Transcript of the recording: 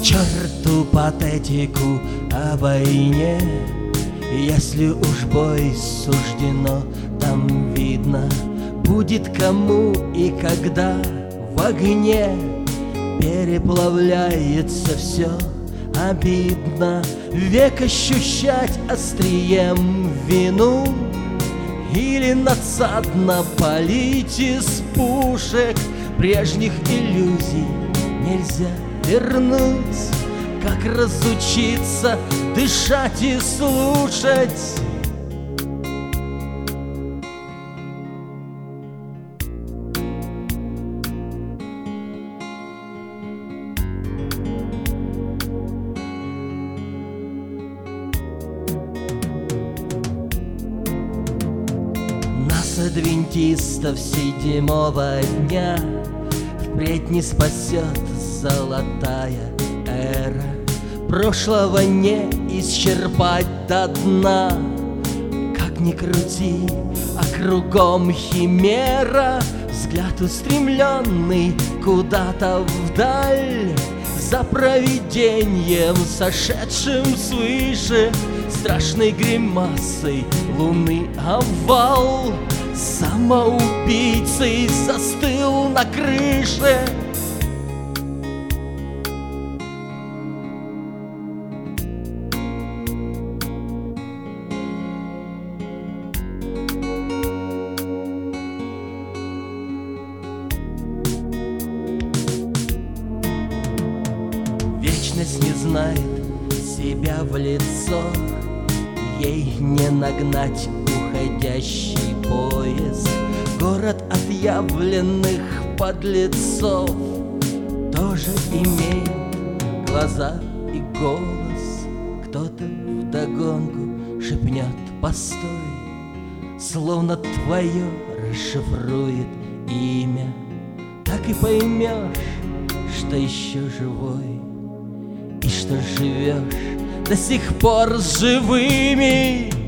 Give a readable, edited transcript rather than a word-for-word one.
К черту патетику о войне, если уж бой суждено, там видно будет кому и когда. В огне переплавляется все, обидно век ощущать острием вину или надсадно палить из пушек. Прежних иллюзий нельзя вернуть. Как разучиться дышать и слушать? Нас, адвентистов седьмого дня, впредь не спасет золотая эра. Прошлого не исчерпать до дна. Как ни крути, а кругом химера, взгляд устремленный куда-то вдаль. За провидением, сошедшим свыше, страшной гримасой луны овал самоубийцей застыл на крыше. Вечность не знает себя в лицо, ей не нагнать уходящий поезд. Город отъявленных подлецов тоже имеет глаза и голос. Кто-то вдогонку шепнет «постой», словно твое расшифрует имя. Так и поймешь, что еще живой, и что живешь до сих пор с живыми.